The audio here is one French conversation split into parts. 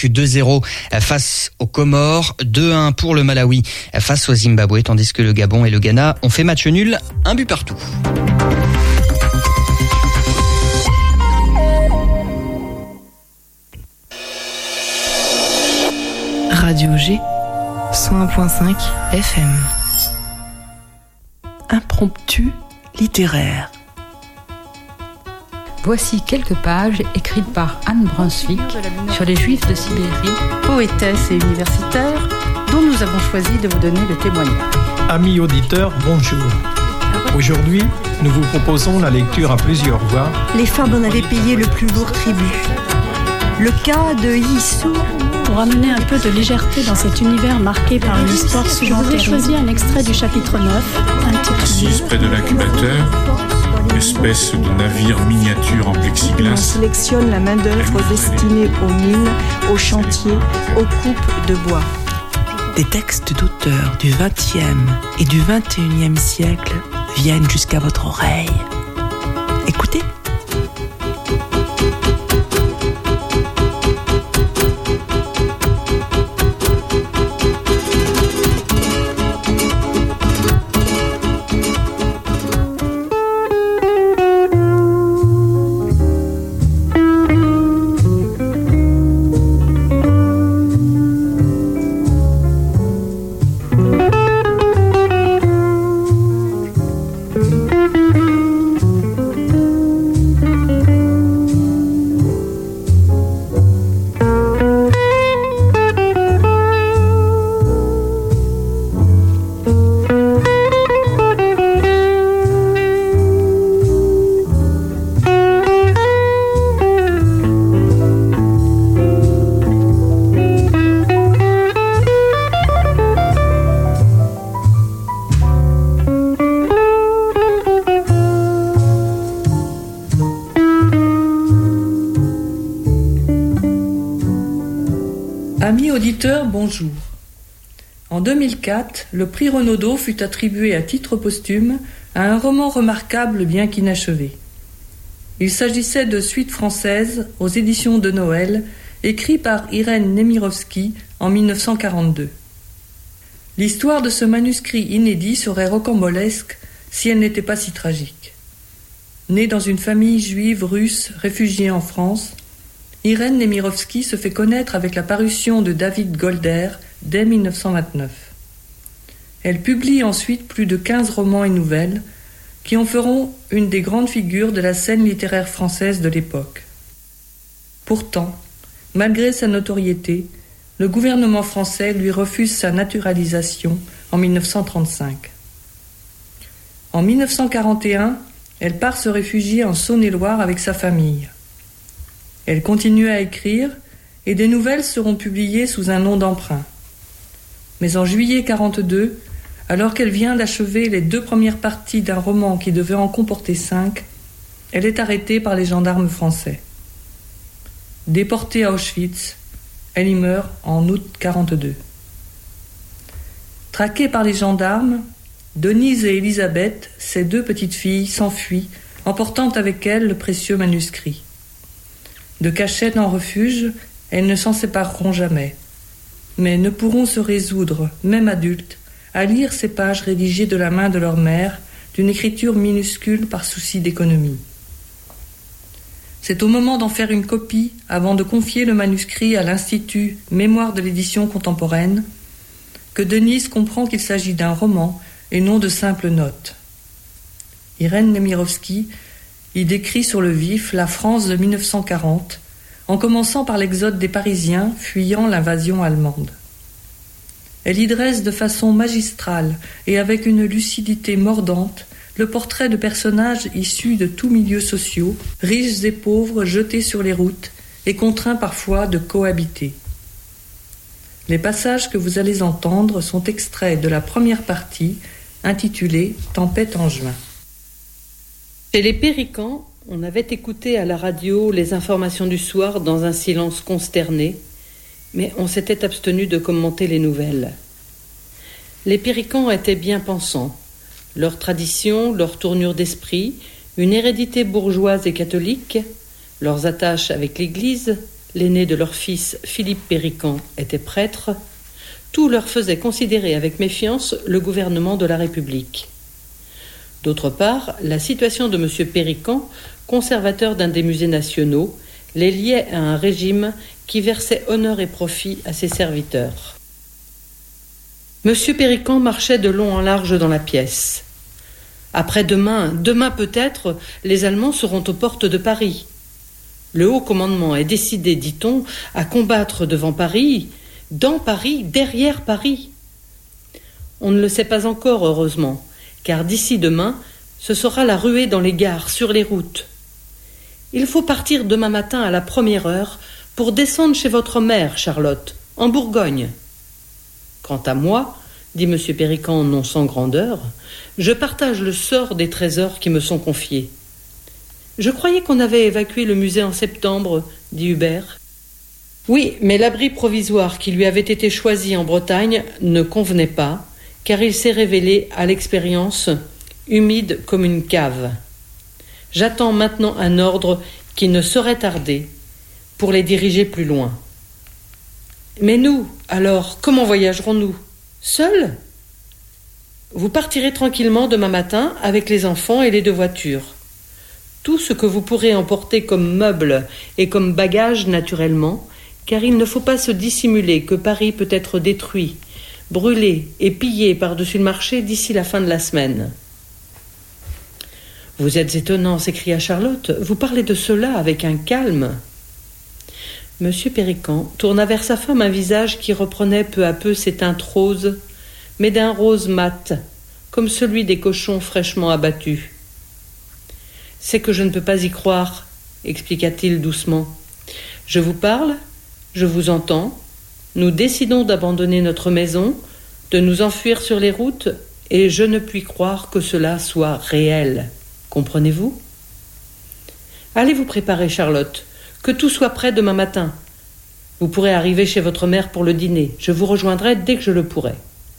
Manosque 2-0 face aux Comores, 2-1 pour le Malawi face au Zimbabwe, tandis que le Gabon et le Ghana ont fait match nul, 1 but partout. Radio G, 101.5 FM. Impromptu littéraire. Voici quelques pages écrites par Anne Brunswick sur les Juifs de Sibérie, poétesse et universitaire, dont nous avons choisi de vous donner le témoignage. Amis auditeurs, bonjour. Aujourd'hui, nous vous proposons la lecture à plusieurs voix. Les femmes en avaient payé le plus lourd tribut. Le cas de Yissou. Pour amener un peu de légèreté dans cet univers marqué par une histoire souvent terrible, j'ai choisi un extrait du chapitre 9, intitulé Assise près de l'incubateur, espèce de navire miniature en plexiglas. On sélectionne la main-d'œuvre destinée aux mines, aux chantiers, aux coupes de bois. Des textes d'auteurs du XXe et du XXIe siècle viennent jusqu'à votre oreille. Écoutez. Amis auditeurs, bonjour. En 2004, le prix Renaudot fut attribué à titre posthume à un roman remarquable bien qu'inachevé. Il s'agissait de Suite française aux éditions de Noël, écrit par Irène Nemirovsky en 1942. L'histoire de ce manuscrit inédit serait rocambolesque si elle n'était pas si tragique. Née dans une famille juive russe réfugiée en France, Irène Nemirovsky se fait connaître avec la parution de David Golder dès 1929. Elle publie ensuite plus de 15 romans et nouvelles qui en feront une des grandes figures de la scène littéraire française de l'époque. Pourtant, malgré sa notoriété, le gouvernement français lui refuse sa naturalisation en 1935. En 1941, elle part se réfugier en Saône-et-Loire avec sa famille. Elle continue à écrire et des nouvelles seront publiées sous un nom d'emprunt. Mais en juillet 1942, alors qu'elle vient d'achever les 2 premières parties d'un roman qui devait en comporter 5, elle est arrêtée par les gendarmes français. Déportée à Auschwitz, elle y meurt en août 1942. Traquées par les gendarmes, Denise et Elisabeth, ses 2 petites filles, s'enfuient, emportant avec elles le précieux manuscrit. De cachette en refuge, elles ne s'en sépareront jamais, mais ne pourront se résoudre, même adultes, à lire ces pages rédigées de la main de leur mère, d'une écriture minuscule par souci d'économie. C'est au moment d'en faire une copie, avant de confier le manuscrit à l'Institut Mémoire de l'édition contemporaine, que Denise comprend qu'il s'agit d'un roman et non de simples notes. Irène Nemirovsky y décrit sur le vif la France de 1940, en commençant par l'exode des Parisiens fuyant l'invasion allemande. Elle y dresse de façon magistrale et avec une lucidité mordante le portrait de personnages issus de tous milieux sociaux, riches et pauvres jetés sur les routes et contraints parfois de cohabiter. Les passages que vous allez entendre sont extraits de la première partie, intitulée « Tempête en juin ». Chez les Péricans, on avait écouté à la radio les informations du soir dans un silence consterné, mais on s'était abstenu de commenter les nouvelles. Les Péricans étaient bien pensants. Leur tradition, leur tournure d'esprit, une hérédité bourgeoise et catholique, leurs attaches avec l'Église, l'aîné de leur fils Philippe Pérican, était prêtre, tout leur faisait considérer avec méfiance le gouvernement de la République. D'autre part, la situation de M. Pérican, conservateur d'un des musées nationaux, les liait à un régime qui versait honneur et profit à ses serviteurs. M. Pérican marchait de long en large dans la pièce. Après-demain, demain peut-être, les Allemands seront aux portes de Paris. Le haut commandement est décidé, dit-on, à combattre devant Paris, dans Paris, derrière Paris. On ne le sait pas encore, heureusement, car d'ici demain, ce sera la ruée dans les gares, sur les routes. Il faut partir demain matin à la première heure pour descendre chez votre mère, Charlotte, en Bourgogne. Quant à moi, dit M. Pérican non sans grandeur, je partage le sort des trésors qui me sont confiés. Je croyais qu'on avait évacué le musée en septembre, dit Hubert. Oui, mais l'abri provisoire qui lui avait été choisi en Bretagne ne convenait pas, car il s'est révélé, à l'expérience, humide comme une cave. J'attends maintenant un ordre qui ne saurait tarder pour les diriger plus loin. Mais nous, alors, comment voyagerons-nous? Seuls? Vous partirez tranquillement demain matin avec les enfants et les 2 voitures. Tout ce que vous pourrez emporter comme meubles et comme bagages naturellement, car il ne faut pas se dissimuler que Paris peut être détruit, brûlé et pillé par-dessus le marché d'ici la fin de la semaine. Vous êtes étonnant, s'écria Charlotte. Vous parlez de cela avec un calme. M. Pérican tourna vers sa femme un visage qui reprenait peu à peu ses teintes roses, mais d'un rose mat, comme celui des cochons fraîchement abattus. « C'est que je ne peux pas y croire, » expliqua-t-il doucement. « Je vous parle, je vous entends, nous décidons d'abandonner notre maison, de nous enfuir sur les routes, et je ne puis croire que cela soit réel. Comprenez-vous ? Allez vous préparer, Charlotte, que tout soit prêt demain matin. Vous pourrez arriver chez votre mère pour le dîner. Je vous rejoindrai dès que je le pourrai. »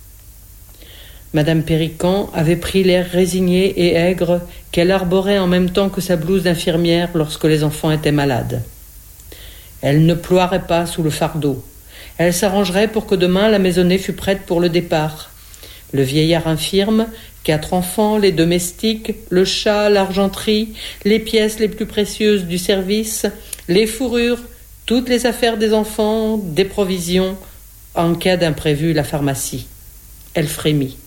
Madame Pérican avait pris l'air résigné et aigre qu'elle arborait en même temps que sa blouse d'infirmière lorsque les enfants étaient malades. Elle ne ploierait pas sous le fardeau. Elle s'arrangerait pour que demain la maisonnée fût prête pour le départ. Le vieillard infirme, 4 enfants, les domestiques, le chat, l'argenterie, les pièces les plus précieuses du service, les fourrures, toutes les affaires des enfants, des provisions, en cas d'imprévu, la pharmacie. Elle frémit.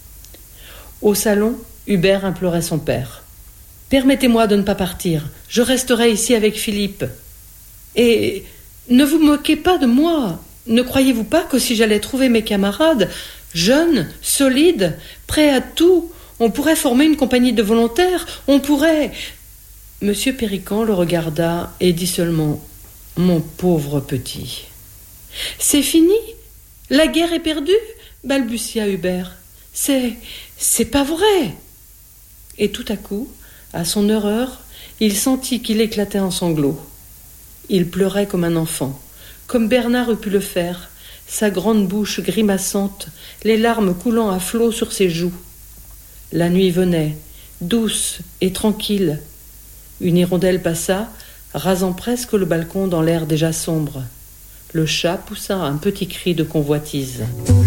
Au salon, Hubert implorait son père. « Permettez-moi de ne pas partir. Je resterai ici avec Philippe. Et ne vous moquez pas de moi. Ne croyez-vous pas que si j'allais trouver mes camarades, jeunes, solides, prêts à tout, on pourrait former une compagnie de volontaires, on pourrait... » Monsieur Pérican le regarda et dit seulement « Mon pauvre petit. »« C'est fini? La guerre est perdue ?» balbutia Hubert. « C'est pas vrai !» Et tout à coup, à son horreur, il sentit qu'il éclatait en sanglots. Il pleurait comme un enfant, comme Bernard eût pu le faire, sa grande bouche grimaçante, les larmes coulant à flots sur ses joues. La nuit venait, douce et tranquille. Une hirondelle passa, rasant presque le balcon dans l'air déjà sombre. Le chat poussa un petit cri de convoitise.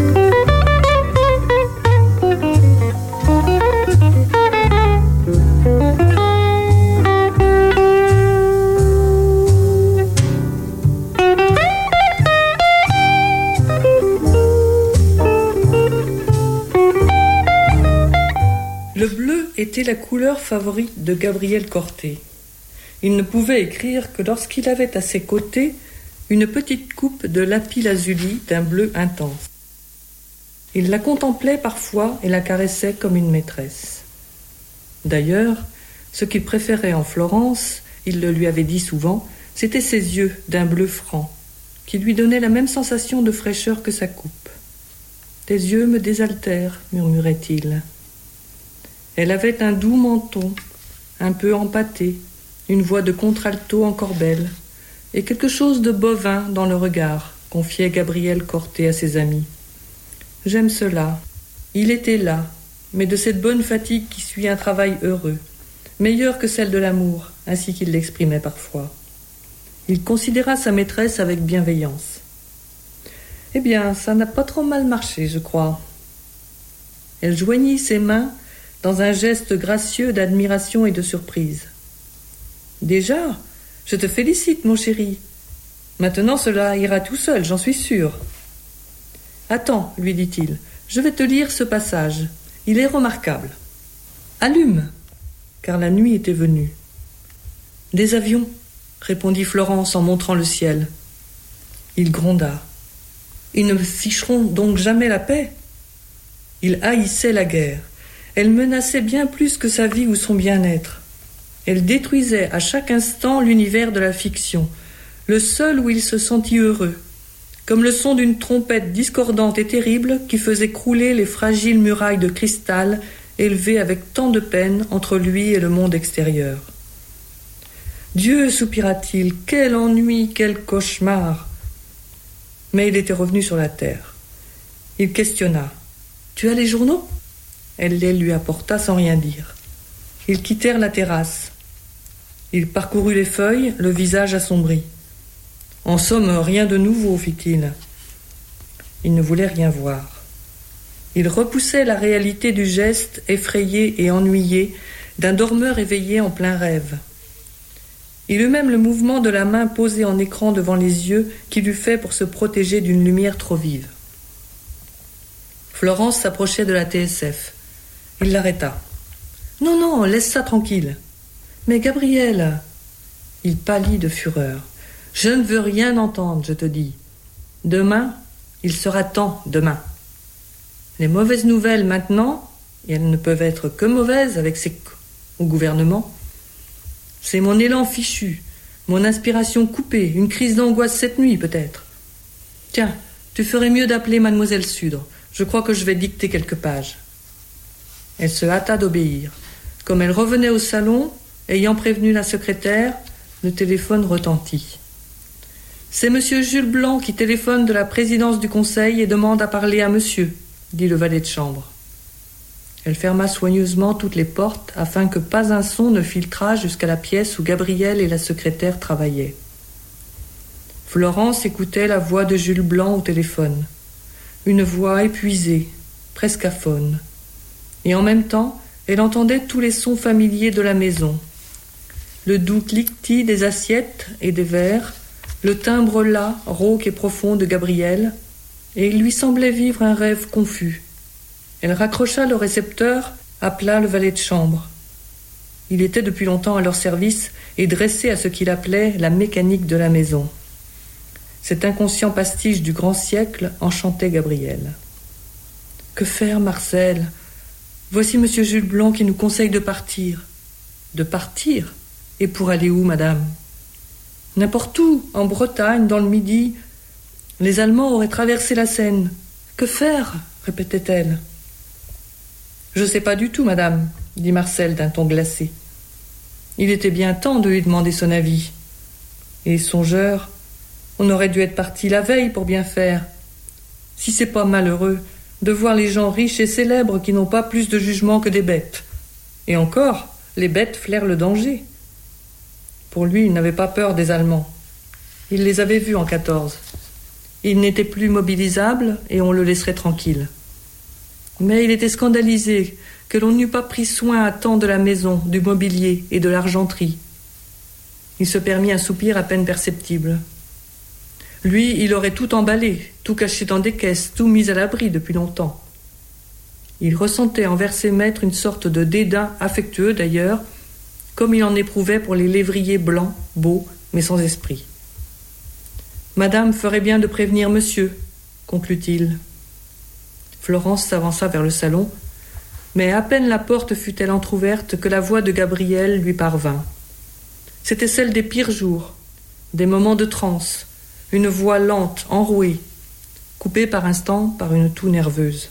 Le bleu était la couleur favorite de Gabriel Corté. Il ne pouvait écrire que lorsqu'il avait à ses côtés une petite coupe de lapis-lazuli d'un bleu intense. Il la contemplait parfois et la caressait comme une maîtresse. D'ailleurs, ce qu'il préférait en Florence, il le lui avait dit souvent, c'était ses yeux d'un bleu franc, qui lui donnaient la même sensation de fraîcheur que sa coupe. « Tes yeux me désaltèrent, murmurait-il. » Elle avait un doux menton, un peu empâté, une voix de contralto encore belle, et quelque chose de bovin dans le regard, confiait Gabriel Corté à ses amis. « J'aime cela. Il était là, mais de cette bonne fatigue qui suit un travail heureux, meilleure que celle de l'amour, ainsi qu'il l'exprimait parfois. Il considéra sa maîtresse avec bienveillance. « Eh bien, ça n'a pas trop mal marché, je crois. » Elle joignit ses mains dans un geste gracieux d'admiration et de surprise. « Déjà, je te félicite, mon chéri. Maintenant, cela ira tout seul, j'en suis sûre. »« Attends, lui dit-il, je vais te lire ce passage. Il est remarquable. Allume, car la nuit était venue. »« Des avions, répondit Florence en montrant le ciel. Il gronda. Ils ne me ficheront donc jamais la paix. Il haïssait la guerre. Elle menaçait bien plus que sa vie ou son bien-être. Elle détruisait à chaque instant l'univers de la fiction, le seul où il se sentit heureux, comme le son d'une trompette discordante et terrible qui faisait crouler les fragiles murailles de cristal élevées avec tant de peine entre lui et le monde extérieur. Dieu, soupira-t-il, quel ennui, quel cauchemar! Mais il était revenu sur la terre. Il questionna. « Tu as les journaux ?» Elle les lui apporta sans rien dire. Ils quittèrent la terrasse. Il parcourut les feuilles, le visage assombri. « En somme, rien de nouveau, fit-il. » Il ne voulait rien voir. Il repoussait la réalité du geste effrayé et ennuyé d'un dormeur éveillé en plein rêve. Il eut même le mouvement de la main posée en écran devant les yeux qu'il eût fait pour se protéger d'une lumière trop vive. Florence s'approchait de la TSF. Il l'arrêta. « Non, non, laisse ça tranquille. »« Mais Gabriel !» Il pâlit de fureur. « Je ne veux rien entendre, je te dis. Demain, il sera temps, demain. Les mauvaises nouvelles maintenant, et elles ne peuvent être que mauvaises avec ces au gouvernement, c'est mon élan fichu, mon inspiration coupée, une crise d'angoisse cette nuit peut-être. Tiens, tu ferais mieux d'appeler mademoiselle Sudre. Je crois que je vais dicter quelques pages. » Elle se hâta d'obéir. Comme elle revenait au salon, ayant prévenu la secrétaire, le téléphone retentit. « C'est monsieur Jules Blanc qui téléphone de la présidence du conseil et demande à parler à monsieur, » dit le valet de chambre. Elle ferma soigneusement toutes les portes afin que pas un son ne filtrât jusqu'à la pièce où Gabriel et la secrétaire travaillaient. Florence écoutait la voix de Jules Blanc au téléphone. Une voix épuisée, presque aphone. Et en même temps, elle entendait tous les sons familiers de la maison. Le doux cliquetis des assiettes et des verres, le timbre las, rauque et profond de Gabriel, et il lui semblait vivre un rêve confus. Elle raccrocha le récepteur, appela le valet de chambre. Il était depuis longtemps à leur service et dressé à ce qu'il appelait la mécanique de la maison. Cet inconscient pastiche du grand siècle enchantait Gabriel. « Que faire, Marcel ? Voici monsieur Jules Blanc qui nous conseille de partir. »« De partir ? Et pour aller où, madame ? » ?»« N'importe où, en Bretagne, dans le Midi. Les Allemands auraient traversé la Seine. Que faire ? répétait-elle. « Je ne sais pas du tout, madame, » dit Marcel d'un ton glacé. Il était bien temps de lui demander son avis. Et songeur, on aurait dû être parti la veille pour bien faire. Si c'est pas malheureux de voir les gens riches et célèbres qui n'ont pas plus de jugement que des bêtes. Et encore, les bêtes flairent le danger. Pour lui, il n'avait pas peur des Allemands. Il les avait vus en 14. Il n'était plus mobilisable et on le laisserait tranquille. Mais il était scandalisé que l'on n'eût pas pris soin à temps de la maison, du mobilier et de l'argenterie. Il se permit un soupir à peine perceptible. Lui, il aurait tout emballé, tout caché dans des caisses, tout mis à l'abri depuis longtemps. Il ressentait envers ses maîtres une sorte de dédain affectueux d'ailleurs, comme il en éprouvait pour les lévriers blancs, beaux, mais sans esprit. « Madame ferait bien de prévenir monsieur, » conclut-il. Florence s'avança vers le salon, mais à peine la porte fut-elle entr'ouverte que la voix de Gabriel lui parvint. C'était celle des pires jours, des moments de transe, une voix lente, enrouée, coupée par instants par une toux nerveuse.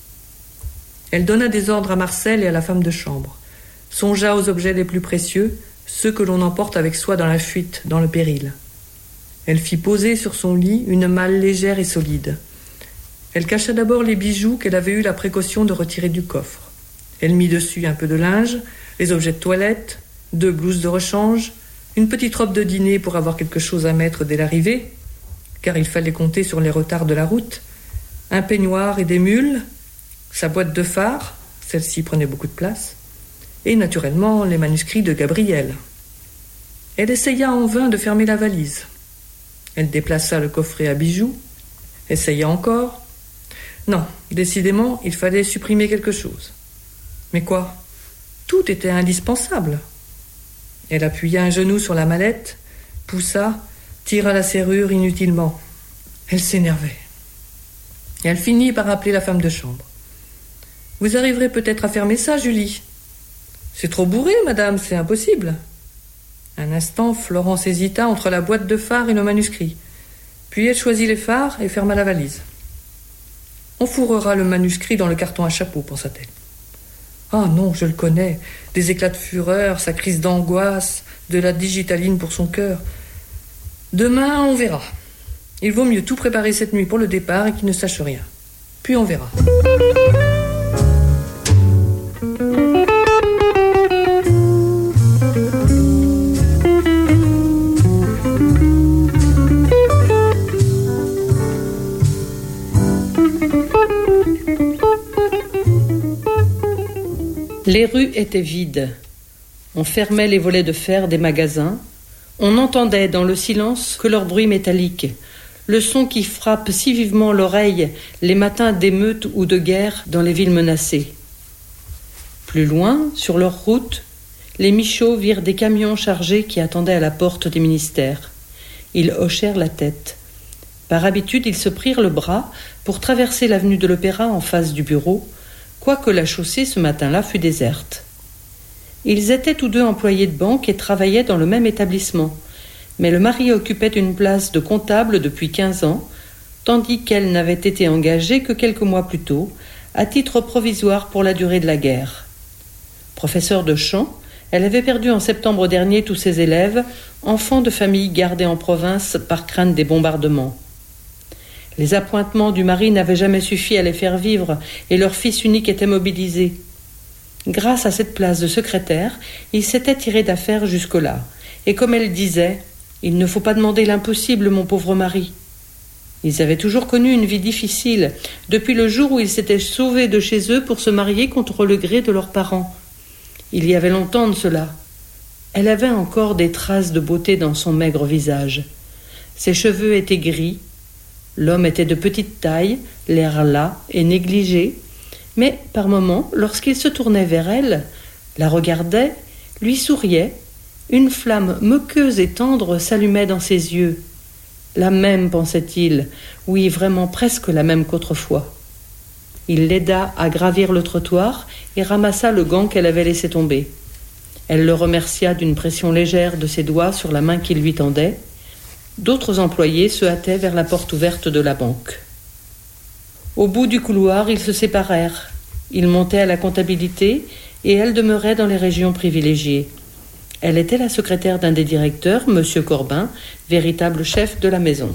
Elle donna des ordres à Marcel et à la femme de chambre, songea aux objets les plus précieux, ceux que l'on emporte avec soi dans la fuite, dans le péril. Elle fit poser sur son lit une malle légère et solide. Elle cacha d'abord les bijoux qu'elle avait eu la précaution de retirer du coffre. Elle mit dessus un peu de linge, les objets de toilette, 2 blouses de rechange, une petite robe de dîner pour avoir quelque chose à mettre dès l'arrivée, car il fallait compter sur les retards de la route, un peignoir et des mules, sa boîte de phare, celle-ci prenait beaucoup de place, et naturellement les manuscrits de Gabriel. Elle essaya en vain de fermer la valise. Elle déplaça le coffret à bijoux, essaya encore. Non, décidément, il fallait supprimer quelque chose. Mais quoi? Tout était indispensable. Elle appuya un genou sur la mallette, poussa, tira la serrure inutilement. Elle s'énervait. Elle finit par appeler la femme de chambre. « Vous arriverez peut-être à fermer ça, Julie ?»« C'est trop bourré, madame, c'est impossible. » Un instant, Florence hésita entre la boîte de phare et le manuscrit. Puis elle choisit les phares et ferma la valise. « On fourrera le manuscrit dans le carton à chapeau, pensa-t-elle. Ah non, je le connais. Des éclats de fureur, sa crise d'angoisse, de la digitaline pour son cœur. Demain, on verra. Il vaut mieux tout préparer cette nuit pour le départ et qu'il ne sache rien. Puis on verra. Les rues étaient vides. On fermait les volets de fer des magasins. On n'entendait dans le silence que leur bruit métallique, le son qui frappe si vivement l'oreille les matins d'émeute ou de guerre dans les villes menacées. Plus loin, sur leur route, les Michauds virent des camions chargés qui attendaient à la porte des ministères. Ils hochèrent la tête. Par habitude, ils se prirent le bras pour traverser l'avenue de l'Opéra en face du bureau, quoique la chaussée ce matin-là fût déserte. Ils étaient tous deux employés de banque et travaillaient dans le même établissement, mais le mari occupait une place de comptable depuis 15 ans, tandis qu'elle n'avait été engagée que quelques mois plus tôt, à titre provisoire pour la durée de la guerre. Professeure de chant, elle avait perdu en septembre dernier tous ses élèves, enfants de familles gardés en province par crainte des bombardements. Les appointements du mari n'avaient jamais suffi à les faire vivre et leur fils unique était mobilisé. Grâce à cette place de secrétaire, il s'était tiré d'affaire jusque-là. Et comme elle disait, « Il ne faut pas demander l'impossible, mon pauvre mari. » Ils avaient toujours connu une vie difficile, depuis le jour où ils s'étaient sauvés de chez eux pour se marier contre le gré de leurs parents. Il y avait longtemps de cela. Elle avait encore des traces de beauté dans son maigre visage. Ses cheveux étaient gris. L'homme était de petite taille, l'air las et négligé, mais par moments, lorsqu'il se tournait vers elle, la regardait, lui souriait, une flamme moqueuse et tendre s'allumait dans ses yeux. La même, pensait-il, oui, vraiment presque la même qu'autrefois. Il l'aida à gravir le trottoir et ramassa le gant qu'elle avait laissé tomber. Elle le remercia d'une pression légère de ses doigts sur la main qu'il lui tendait. D'autres employés se hâtaient vers la porte ouverte de la banque. Au bout du couloir, ils se séparèrent. Il montait à la comptabilité et elle demeurait dans les régions privilégiées. Elle était la secrétaire d'un des directeurs, M. Corbin, véritable chef de la maison.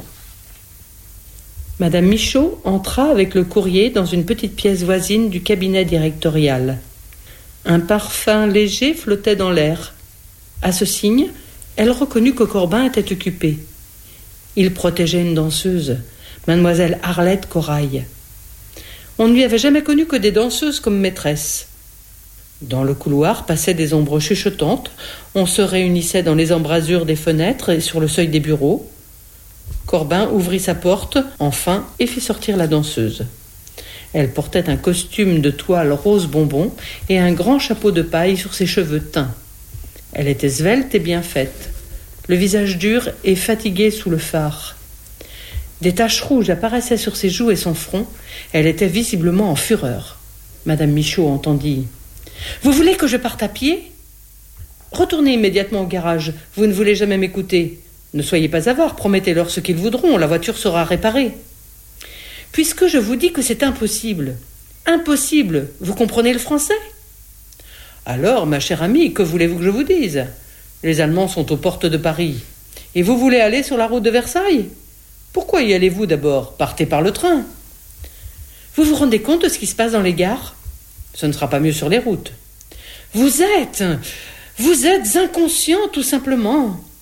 Madame Michaud entra avec le courrier dans une petite pièce voisine du cabinet directorial. Un parfum léger flottait dans l'air. À ce signe, elle reconnut que Corbin était occupé. Il protégeait une danseuse, mademoiselle Arlette Corail. On ne lui avait jamais connu que des danseuses comme maîtresses. Dans le couloir passaient des ombres chuchotantes, on se réunissait dans les embrasures des fenêtres et sur le seuil des bureaux. Corbin ouvrit sa porte, enfin, et fit sortir la danseuse. Elle portait un costume de toile rose bonbon et un grand chapeau de paille sur ses cheveux teints. Elle était svelte et bien faite, le visage dur et fatigué sous le fard. Des taches rouges apparaissaient sur ses joues et son front. Elle était visiblement en fureur. Madame Michaud entendit. « Vous voulez que je parte à pied ? Retournez immédiatement au garage. Vous ne voulez jamais m'écouter. Ne soyez pas avares, promettez-leur ce qu'ils voudront. La voiture sera réparée. Puisque je vous dis que c'est impossible. Impossible. Vous comprenez le français ? Alors, ma chère amie, que voulez-vous que je vous dise ? Les Allemands sont aux portes de Paris. Et vous voulez aller sur la route de Versailles ? Pourquoi y allez-vous d'abord ? Partez par le train. Vous vous rendez compte de ce qui se passe dans les gares ? Ce ne sera pas mieux sur les routes. Vous êtes inconscient, tout simplement.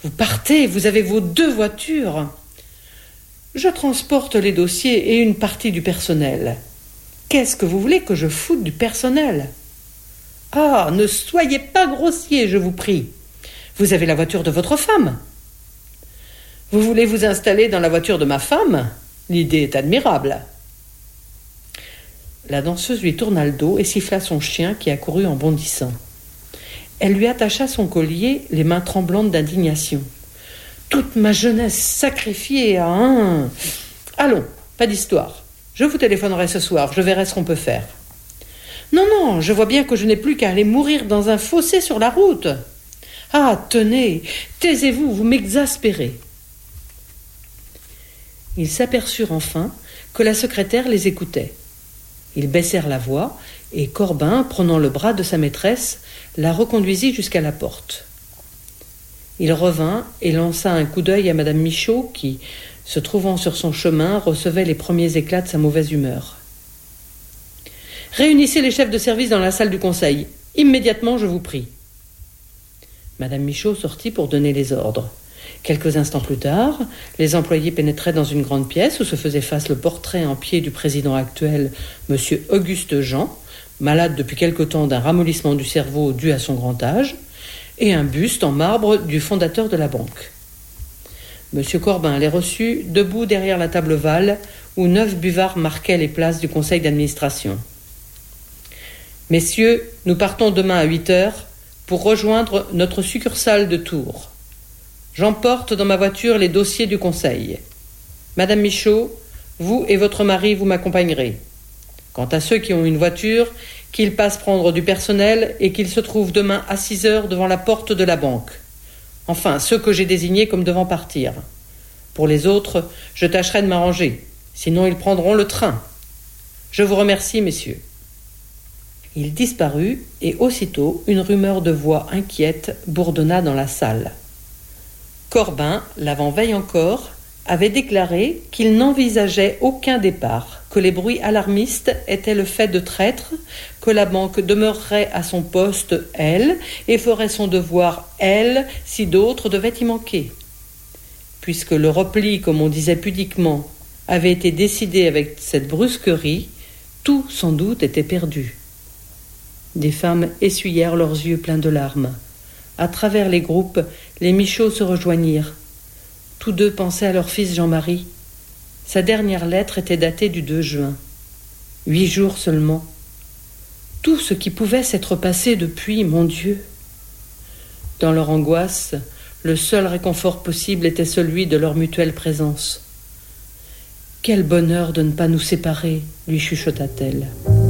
Vous partez, vous avez vos 2 voitures. Je transporte les dossiers et une partie du personnel. Qu'est-ce que vous voulez que je foute du personnel? Ah, ne soyez pas grossier, je vous prie. Vous avez la voiture de votre femme. Vous voulez vous installer dans la voiture de ma femme? L'idée est admirable. La danseuse lui tourna le dos et siffla son chien qui accourut en bondissant. Elle lui attacha son collier, les mains tremblantes d'indignation. Toute ma jeunesse sacrifiée à un... Allons, pas d'histoire. Je vous téléphonerai ce soir, je verrai ce qu'on peut faire. Non, je vois bien que je n'ai plus qu'à aller mourir dans un fossé sur la route. Ah, tenez, taisez-vous, vous m'exaspérez. Ils s'aperçurent enfin que la secrétaire les écoutait. Ils baissèrent la voix et Corbin, prenant le bras de sa maîtresse, la reconduisit jusqu'à la porte. Il revint et lança un coup d'œil à madame Michaud qui, se trouvant sur son chemin, recevait les premiers éclats de sa mauvaise humeur. « Réunissez les chefs de service dans la salle du conseil. Immédiatement, je vous prie. » Madame Michaud sortit pour donner les ordres. Quelques instants plus tard, les employés pénétraient dans une grande pièce où se faisait face le portrait en pied du président actuel, M. Auguste Jean, malade depuis quelque temps d'un ramollissement du cerveau dû à son grand âge, et un buste en marbre du fondateur de la banque. M. Corbin les reçut debout derrière la table ovale où 9 buvards marquaient les places du conseil d'administration. « Messieurs, nous partons demain à 8h pour rejoindre notre succursale de Tours. J'emporte dans ma voiture les dossiers du conseil. Madame Michaud, vous et votre mari, vous m'accompagnerez. Quant à ceux qui ont une voiture, qu'ils passent prendre du personnel et qu'ils se trouvent demain à 6h devant la porte de la banque. Enfin, ceux que j'ai désignés comme devant partir. Pour les autres, je tâcherai de m'arranger. Sinon, ils prendront le train. Je vous remercie, messieurs. » Il disparut et aussitôt une rumeur de voix inquiète bourdonna dans la salle. Corbin, l'avant-veille encore, avait déclaré qu'il n'envisageait aucun départ, que les bruits alarmistes étaient le fait de traîtres, que la banque demeurerait à son poste, elle, et ferait son devoir, elle, si d'autres devaient y manquer. Puisque le repli, comme on disait pudiquement, avait été décidé avec cette brusquerie, tout sans doute était perdu. Des femmes essuyèrent leurs yeux pleins de larmes. À travers les groupes, les Michaud se rejoignirent. Tous deux pensaient à leur fils Jean-Marie. Sa dernière lettre était datée du 2 juin. 8 jours seulement. Tout ce qui pouvait s'être passé depuis, mon Dieu. Dans leur angoisse, le seul réconfort possible était celui de leur mutuelle présence. « Quel bonheur de ne pas nous séparer !» lui chuchota-t-elle.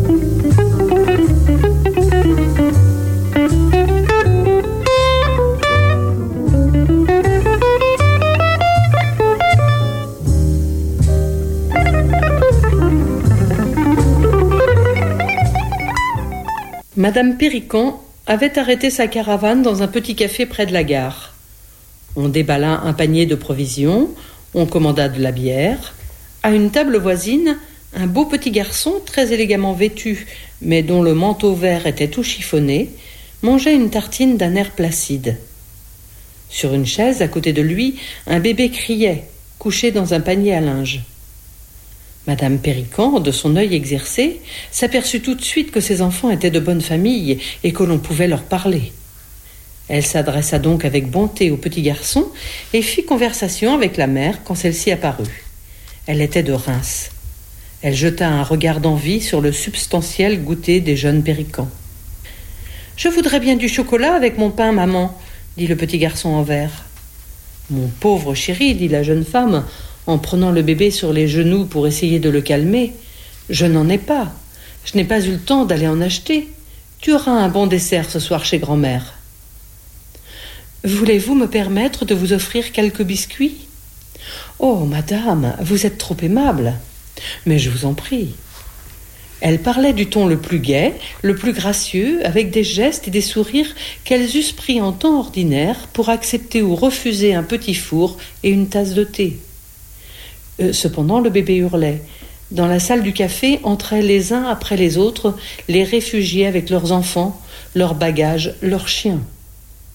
Madame Péricon avait arrêté sa caravane dans un petit café près de la gare. On déballa un panier de provisions, on commanda de la bière. À une table voisine, un beau petit garçon, très élégamment vêtu, mais dont le manteau vert était tout chiffonné, mangeait une tartine d'un air placide. Sur une chaise, à côté de lui, un bébé criait, couché dans un panier à linge. Madame Péricon, de son œil exercé, s'aperçut tout de suite que ses enfants étaient de bonne famille et que l'on pouvait leur parler. Elle s'adressa donc avec bonté au petit garçon et fit conversation avec la mère quand celle-ci apparut. Elle était de Reims. Elle jeta un regard d'envie sur le substantiel goûter des jeunes Péricon. « Je voudrais bien du chocolat avec mon pain, maman, » dit le petit garçon en vert. « Mon pauvre chéri, » dit la jeune femme, en prenant le bébé sur les genoux pour essayer de le calmer. « Je n'en ai pas. Je n'ai pas eu le temps d'aller en acheter. Tu auras un bon dessert ce soir chez grand-mère. »« Voulez-vous me permettre de vous offrir quelques biscuits ? » ?»« Oh, madame, vous êtes trop aimable. Mais je vous en prie. » Elle parlait du ton le plus gai, le plus gracieux, avec des gestes et des sourires qu'elles eussent pris en temps ordinaire pour accepter ou refuser un petit four et une tasse de thé. Cependant, le bébé hurlait. Dans la salle du café entraient les uns après les autres les réfugiés avec leurs enfants, leurs bagages, leurs chiens. «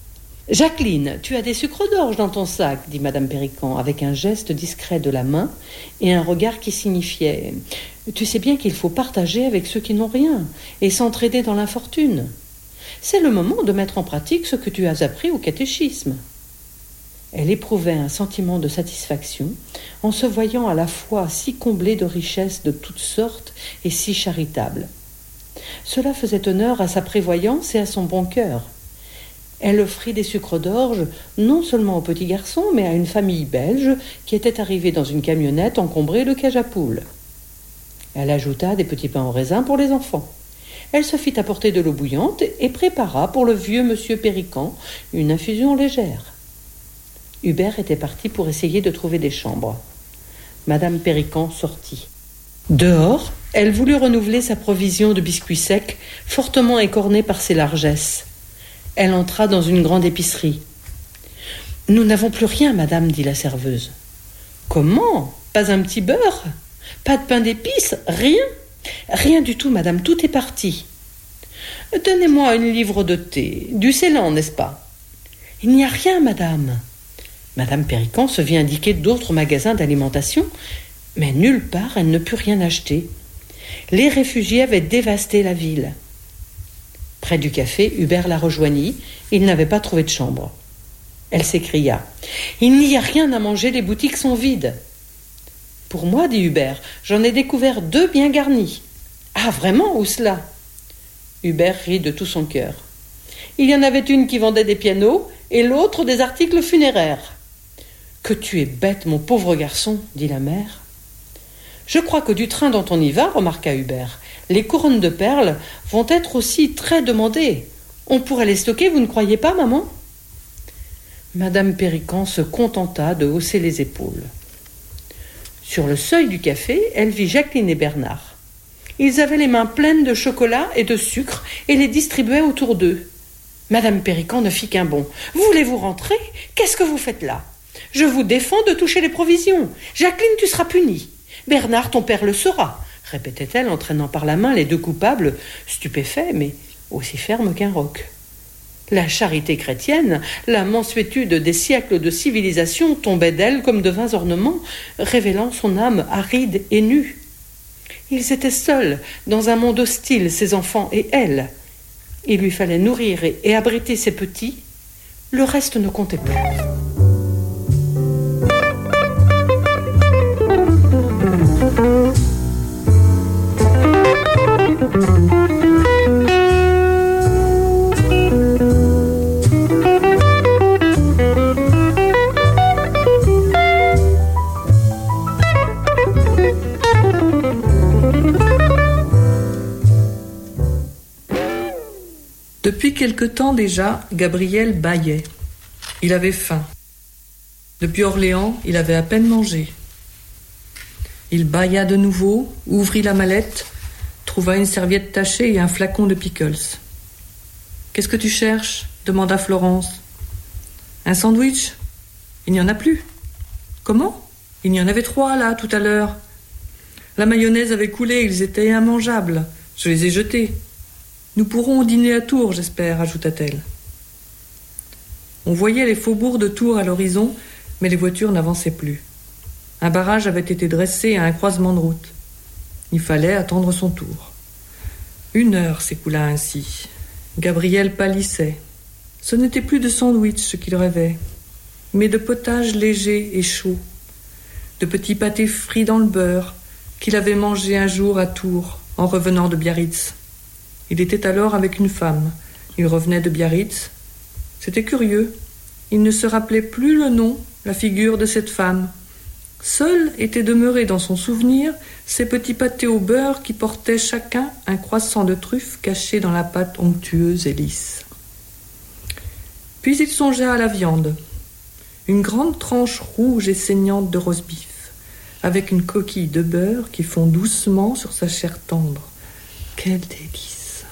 « Jacqueline, tu as des sucres d'orge dans ton sac, dit Madame Pérican, avec un geste discret de la main et un regard qui signifiait « Tu sais bien qu'il faut partager avec ceux qui n'ont rien et s'entraider dans l'infortune. C'est le moment de mettre en pratique ce que tu as appris au catéchisme. » Elle éprouvait un sentiment de satisfaction en se voyant à la fois si comblée de richesses de toutes sortes et si charitable. Cela faisait honneur à sa prévoyance et à son bon cœur. Elle offrit des sucres d'orge non seulement au petit garçon, mais à une famille belge qui était arrivée dans une camionnette encombrée de cages à poules. Elle ajouta des petits pains au raisin pour les enfants. Elle se fit apporter de l'eau bouillante et prépara pour le vieux monsieur Pérican une infusion légère. Hubert était parti pour essayer de trouver des chambres. Madame Pérican sortit. Dehors, elle voulut renouveler sa provision de biscuits secs, fortement écornés par ses largesses. Elle entra dans une grande épicerie. « Nous n'avons plus rien, madame, dit la serveuse. »« Comment ? Pas un petit beurre ? Pas de pain d'épices ? Rien ? » ?»« Rien du tout, madame, tout est parti. »« Donnez-moi une livre de thé, du Ceylan, n'est-ce pas ? » ?»« Il n'y a rien, madame. » Madame Pérican se vit indiquer d'autres magasins d'alimentation, mais nulle part elle ne put rien acheter. Les réfugiés avaient dévasté la ville. Près du café, Hubert la rejoignit. Il n'avait pas trouvé de chambre. Elle s'écria. « Il n'y a rien à manger, les boutiques sont vides. »« Pour moi, dit Hubert, j'en ai découvert 2 bien garnis. »« Ah, vraiment, où cela ?» Hubert rit de tout son cœur. Il y en avait une qui vendait des pianos et l'autre des articles funéraires. « Que tu es bête, mon pauvre garçon, dit la mère. »« Je crois que du train dont on y va, remarqua Hubert, les couronnes de perles vont être aussi très demandées. On pourrait les stocker, vous ne croyez pas, maman ? » Madame Pérican se contenta de hausser les épaules. Sur le seuil du café, elle vit Jacqueline et Bernard. Ils avaient les mains pleines de chocolat et de sucre et les distribuaient autour d'eux. Madame Pérican ne fit qu'un bond. « Voulez-vous rentrer ? Qu'est-ce que vous faites là ? Je vous défends de toucher les provisions. Jacqueline, tu seras punie. Bernard, ton père le saura, répétait-elle en traînant par la main les 2 coupables, stupéfaits, mais aussi fermes qu'un roc. La charité chrétienne, la mansuétude des siècles de civilisation tombaient d'elle comme de vains ornements, révélant son âme aride et nue. Ils étaient seuls, dans un monde hostile, ses enfants et elle. Il lui fallait nourrir et abriter ses petits. Le reste ne comptait plus. Depuis quelque temps déjà, Gabriel bâillait. Il avait faim. Depuis Orléans, il avait à peine mangé. Il bâilla de nouveau, ouvrit la mallette, trouva une serviette tachée et un flacon de pickles. « Qu'est-ce que tu cherches ?» demanda Florence. « Un sandwich ? Il n'y en a plus. »« Comment ? Il y en avait 3 là, tout à l'heure. La mayonnaise avait coulé, ils étaient immangeables. Je les ai jetés. Nous pourrons dîner à Tours, j'espère, ajouta-t-elle. On voyait les faubourgs de Tours à l'horizon, mais les voitures n'avançaient plus. Un barrage avait été dressé à un croisement de route. Il fallait attendre son tour. 1 heure s'écoula ainsi. Gabriel pâlissait. Ce n'était plus de sandwich ce qu'il rêvait, mais de potage léger et chaud, de petits pâtés frits dans le beurre qu'il avait mangé un jour à Tours en revenant de Biarritz. Il était alors avec une femme. Il revenait de Biarritz. C'était curieux. Il ne se rappelait plus le nom, la figure de cette femme. Seul était demeuré dans son souvenir ces petits pâtés au beurre qui portaient chacun un croissant de truffe caché dans la pâte onctueuse et lisse. Puis il songea à la viande. Une grande tranche rouge et saignante de roast-beef, avec une coquille de beurre qui fond doucement sur sa chair tendre. Quel délice!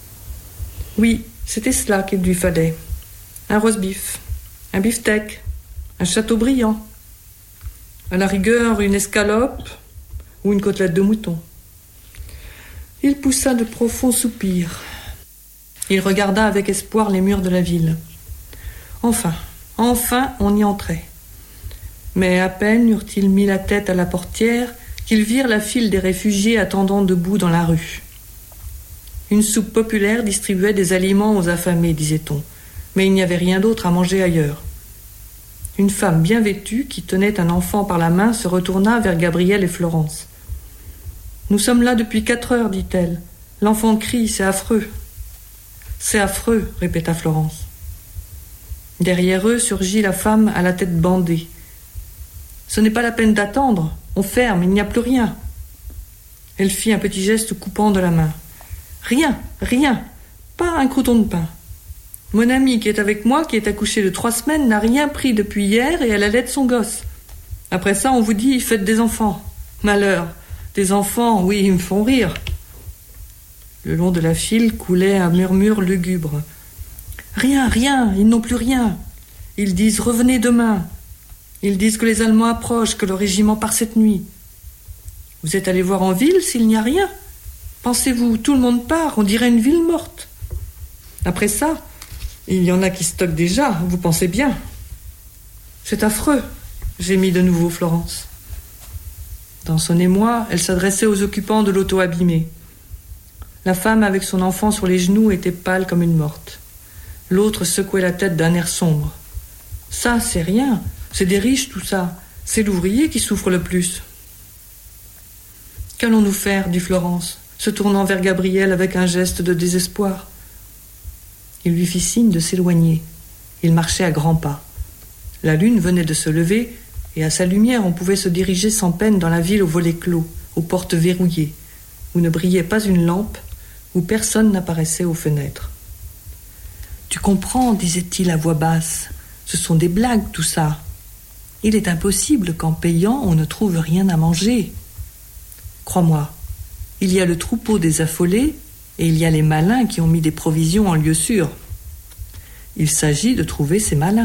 Oui, c'était cela qu'il lui fallait. Un roast-beef, un beefsteak, un châteaubriand. À la rigueur, une escalope ou une côtelette de mouton. Il poussa de profonds soupirs. Il regarda avec espoir les murs de la ville. Enfin, on y entrait. Mais à peine eurent-ils mis la tête à la portière qu'ils virent la file des réfugiés attendant debout dans la rue. Une soupe populaire distribuait des aliments aux affamés, disait-on, mais il n'y avait rien d'autre à manger ailleurs. Une femme bien vêtue, qui tenait un enfant par la main, se retourna vers Gabriel et Florence. « Nous sommes là depuis 4 heures, dit-elle. L'enfant crie, c'est affreux. »« C'est affreux, » répéta Florence. Derrière eux surgit la femme à la tête bandée. « Ce n'est pas la peine d'attendre. On ferme, il n'y a plus rien. » Elle fit un petit geste coupant de la main. « Rien, pas un crouton de pain. Mon amie qui est avec moi, qui est accouchée de 3 semaines, n'a rien pris depuis hier et elle allait son gosse. Après ça, on vous dit, faites des enfants. Malheur, des enfants, oui, ils me font rire. » Le long de la file coulait un murmure lugubre. « Rien, ils n'ont plus rien. Ils disent, revenez demain. Ils disent que les Allemands approchent, que le régiment part cette nuit. Vous êtes allés voir en ville s'il n'y a rien? Pensez-vous, tout le monde part, on dirait une ville morte. Après ça, il y en a qui stockent déjà, vous pensez bien. C'est affreux, gémit de nouveau Florence. Dans son émoi, elle s'adressait aux occupants de l'auto abîmée. La femme avec son enfant sur les genoux était pâle comme une morte. L'autre secouait la tête d'un air sombre. « Ça, c'est rien, c'est des riches tout ça, c'est l'ouvrier qui souffre le plus. » « Qu'allons-nous faire » dit Florence, se tournant vers Gabriel avec un geste de désespoir. Il lui fit signe de s'éloigner. Il marchait à grands pas. La lune venait de se lever, et à sa lumière on pouvait se diriger sans peine dans la ville aux volets clos, aux portes verrouillées, où ne brillait pas une lampe, où personne n'apparaissait aux fenêtres. « Tu comprends, disait-il à voix basse, ce sont des blagues tout ça. Il est impossible qu'en payant on ne trouve rien à manger. Crois-moi, il y a le troupeau des affolés et il y a les malins qui ont mis des provisions en lieu sûr. Il s'agit de trouver ces malins. »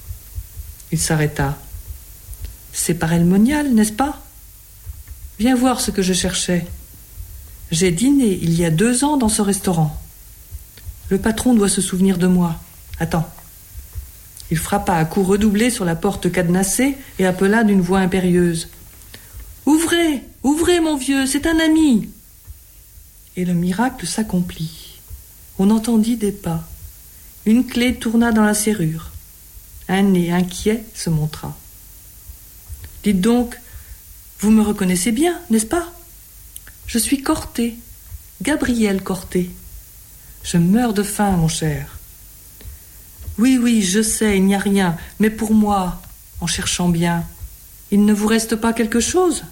Il s'arrêta. « C'est par El Monial, n'est-ce pas? Viens voir ce que je cherchais. J'ai dîné il y a 2 ans dans ce restaurant. Le patron doit se souvenir de moi. Attends. » Il frappa à coups redoublés sur la porte cadenassée et appela d'une voix impérieuse. « Ouvrez, ouvrez, mon vieux, c'est un ami !» Et le miracle s'accomplit. On entendit des pas. Une clé tourna dans la serrure. Un nez inquiet se montra. « Dites donc, vous me reconnaissez bien, n'est-ce pas? Je suis Corté, Gabriel Corté. Je meurs de faim, mon cher. » « Oui, je sais, il n'y a rien, mais pour moi, en cherchant bien, il ne vous reste pas quelque chose?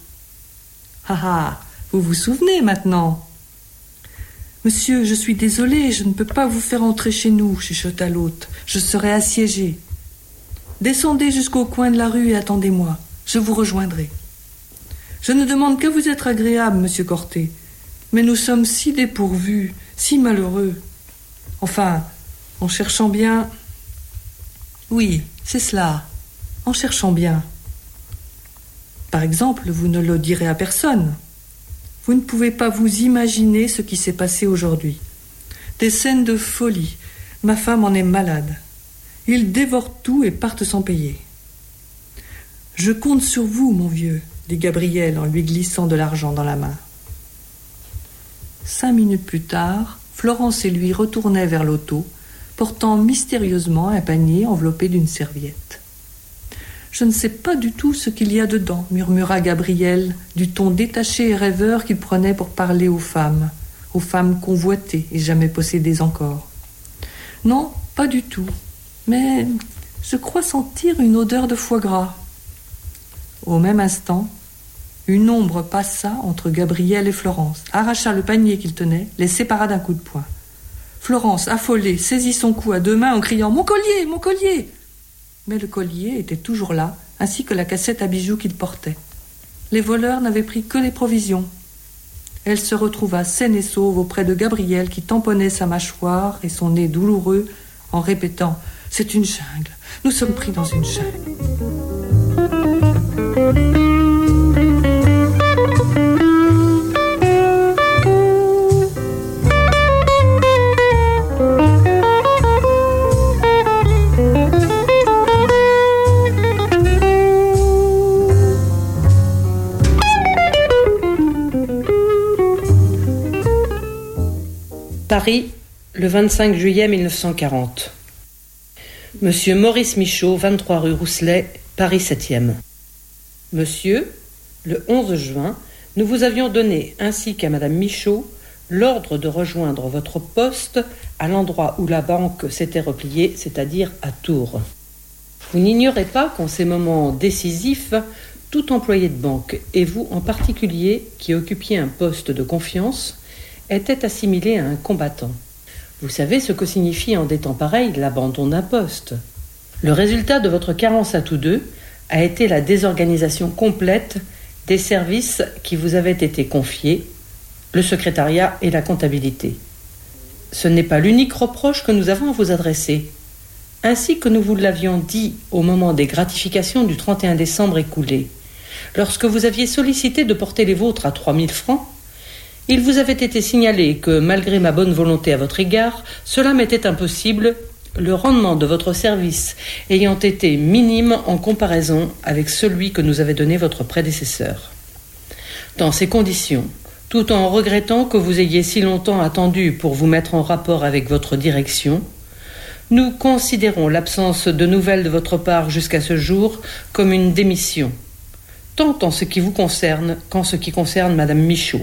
Ah, vous vous souvenez maintenant? Monsieur, je suis désolée, je ne peux pas vous faire entrer chez nous, chuchota l'hôte. Je serai assiégé. Descendez jusqu'au coin de la rue et attendez-moi. Je vous rejoindrai. Je ne demande qu'à vous être agréable, monsieur Corté, mais nous sommes si dépourvus, si malheureux. Enfin, en cherchant bien... Oui, c'est cela, en cherchant bien. Par exemple, vous ne le direz à personne. Vous ne pouvez pas vous imaginer ce qui s'est passé aujourd'hui. Des scènes de folie. Ma femme en est malade. Ils dévorent tout et partent sans payer. Je compte sur vous, mon vieux, dit Gabriel en lui glissant de l'argent dans la main. 5 minutes plus tard, Florence et lui retournaient vers l'auto, portant mystérieusement un panier enveloppé d'une serviette. « Je ne sais pas du tout ce qu'il y a dedans, » murmura Gabriel, du ton détaché et rêveur qu'il prenait pour parler aux femmes convoitées et jamais possédées encore. « Non, pas du tout, mais je crois sentir une odeur de foie gras. » Au même instant, une ombre passa entre Gabriel et Florence, arracha le panier qu'il tenait, les sépara d'un coup de poing. Florence, affolée, saisit son cou à 2 mains en criant « Mon collier, mon collier !» Mais le collier était toujours là, ainsi que la cassette à bijoux qu'il portait. Les voleurs n'avaient pris que les provisions. Elle se retrouva saine et sauve auprès de Gabriel qui tamponnait sa mâchoire et son nez douloureux en répétant « C'est une jungle, nous sommes pris dans une jungle. » Paris, le 25 juillet 1940. Monsieur Maurice Michaud, 23 rue Rousselet, Paris 7e. Monsieur, le 11 juin, nous vous avions donné, ainsi qu'à Madame Michaud, l'ordre de rejoindre votre poste à l'endroit où la banque s'était repliée, c'est-à-dire à Tours. Vous n'ignorez pas qu'en ces moments décisifs, tout employé de banque, et vous en particulier, qui occupiez un poste de confiance, était assimilé à un combattant. Vous savez ce que signifie en des temps pareils l'abandon d'un poste. Le résultat de votre carence à tous deux a été la désorganisation complète des services qui vous avaient été confiés, le secrétariat et la comptabilité. Ce n'est pas l'unique reproche que nous avons à vous adresser. Ainsi que nous vous l'avions dit au moment des gratifications du 31 décembre écoulé, lorsque vous aviez sollicité de porter les vôtres à 3 000 francs, il vous avait été signalé que, malgré ma bonne volonté à votre égard, cela m'était impossible, le rendement de votre service ayant été minime en comparaison avec celui que nous avait donné votre prédécesseur. Dans ces conditions, tout en regrettant que vous ayez si longtemps attendu pour vous mettre en rapport avec votre direction, nous considérons l'absence de nouvelles de votre part jusqu'à ce jour comme une démission, tant en ce qui vous concerne qu'en ce qui concerne Madame Michaud.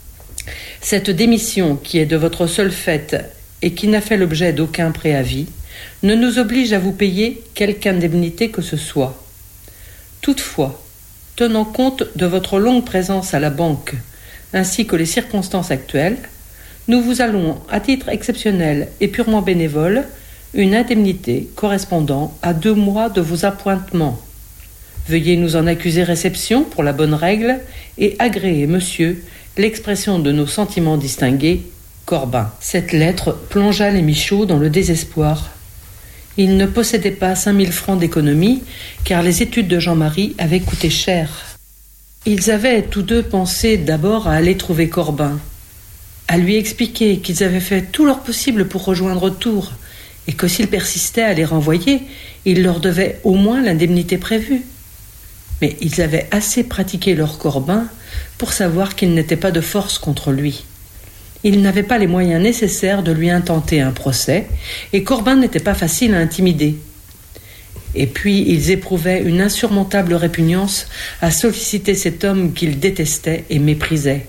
Cette démission, qui est de votre seul fait et qui n'a fait l'objet d'aucun préavis, ne nous oblige à vous payer quelque indemnité que ce soit. Toutefois, tenant compte de votre longue présence à la banque, ainsi que les circonstances actuelles, nous vous allons, à titre exceptionnel et purement bénévole, une indemnité correspondant à 2 mois de vos appointements. Veuillez nous en accuser réception pour la bonne règle et agréer, monsieur, l'expression de nos sentiments distingués, Corbin. Cette lettre plongea les Michaud dans le désespoir. Ils ne possédaient pas 5 000 francs d'économie, car les études de Jean-Marie avaient coûté cher. Ils avaient tous deux pensé d'abord à aller trouver Corbin, à lui expliquer qu'ils avaient fait tout leur possible pour rejoindre Tours, et que s'ils persistaient à les renvoyer, ils leur devaient au moins l'indemnité prévue. Mais ils avaient assez pratiqué leur Corbin pour savoir qu'ils n'étaient pas de force contre lui. Ils n'avaient pas les moyens nécessaires de lui intenter un procès, et Corbin n'était pas facile à intimider. Et puis ils éprouvaient une insurmontable répugnance à solliciter cet homme qu'ils détestaient et méprisaient.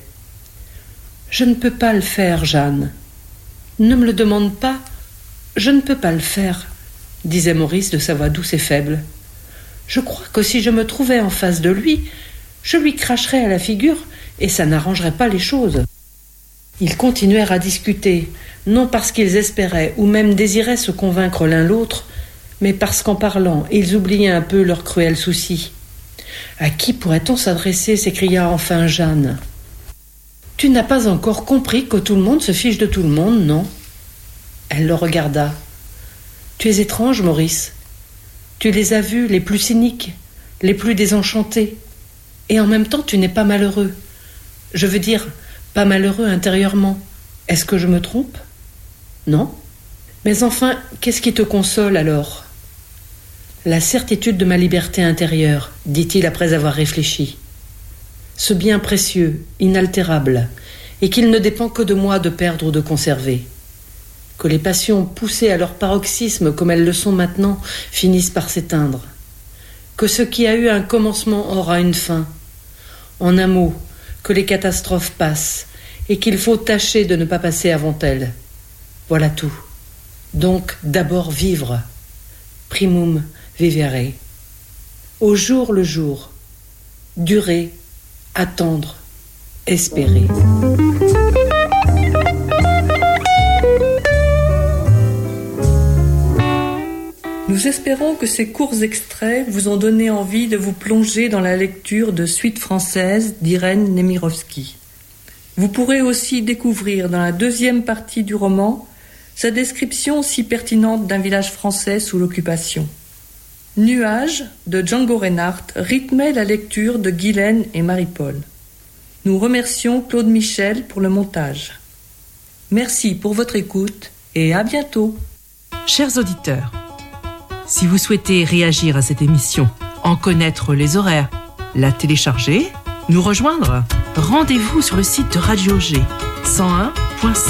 « Je ne peux pas le faire, Jeanne. Ne me le demande pas. Je ne peux pas le faire, » disait Maurice de sa voix douce et faible. « Je crois que si je me trouvais en face de lui, je lui cracherais à la figure et ça n'arrangerait pas les choses. » Ils continuèrent à discuter, non parce qu'ils espéraient ou même désiraient se convaincre l'un l'autre, mais parce qu'en parlant, ils oubliaient un peu leurs cruels soucis. « À qui pourrait-on s'adresser » s'écria enfin Jeanne. « Tu n'as pas encore compris que tout le monde se fiche de tout le monde, non ?» Elle le regarda. « Tu es étrange, Maurice. Tu les as vus les plus cyniques, les plus désenchantés. Et en même temps, tu n'es pas malheureux. Je veux dire, pas malheureux intérieurement. Est-ce que je me trompe ? Non ? Mais enfin, qu'est-ce qui te console alors ? La certitude de ma liberté intérieure, dit-il après avoir réfléchi. Ce bien précieux, inaltérable, et qu'il ne dépend que de moi de perdre ou de conserver. Que les passions poussées à leur paroxysme comme elles le sont maintenant finissent par s'éteindre. Que ce qui a eu un commencement aura une fin. En un mot, que les catastrophes passent et qu'il faut tâcher de ne pas passer avant elles. Voilà tout. Donc, d'abord vivre. Primum vivere. Au jour le jour. Durer, attendre, espérer. Nous espérons que ces courts extraits vous ont donné envie de vous plonger dans la lecture de Suite française d'Irène Nemirovsky. Vous pourrez aussi découvrir dans la 2e partie du roman sa description si pertinente d'un village français sous l'occupation. Nuages de Django Reinhardt rythmait la lecture de Guylaine et Marie-Paul. Nous remercions Claude Michel pour le montage. Merci pour votre écoute et à bientôt. Chers auditeurs, si vous souhaitez réagir à cette émission, en connaître les horaires, la télécharger, nous rejoindre, rendez-vous sur le site de Radio G 101.5.